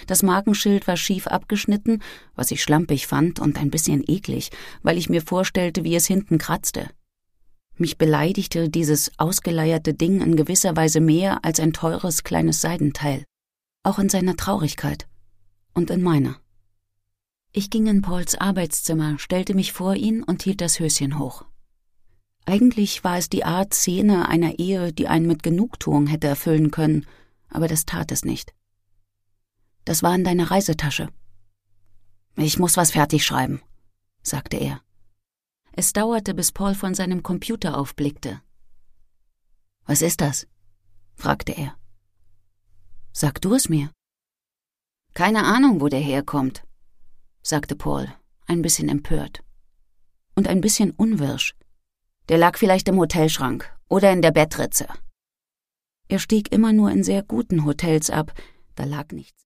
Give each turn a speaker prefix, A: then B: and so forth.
A: Das Markenschild war schief abgeschnitten, was ich schlampig fand und ein bisschen eklig, weil ich mir vorstellte, wie es hinten kratzte. Mich beleidigte dieses ausgeleierte Ding in gewisser Weise mehr als ein teures kleines Seidenteil. Auch in seiner Traurigkeit. Und in meiner. Ich ging in Pauls Arbeitszimmer, stellte mich vor ihn und hielt das Höschen hoch. Eigentlich war es die Art Szene einer Ehe, die einen mit Genugtuung hätte erfüllen können, aber das tat es nicht. »Das war in deiner Reisetasche.« »Ich muss was fertig schreiben«, sagte er. Es dauerte, bis Paul von seinem Computer aufblickte. »Was ist das?« fragte er. »Sag du es mir.« »Keine Ahnung, wo der herkommt«, sagte Paul, ein bisschen empört. Und ein bisschen unwirsch. »Der lag vielleicht im Hotelschrank oder in der Bettritze.« Er stieg immer nur in sehr guten Hotels ab, da lag nichts.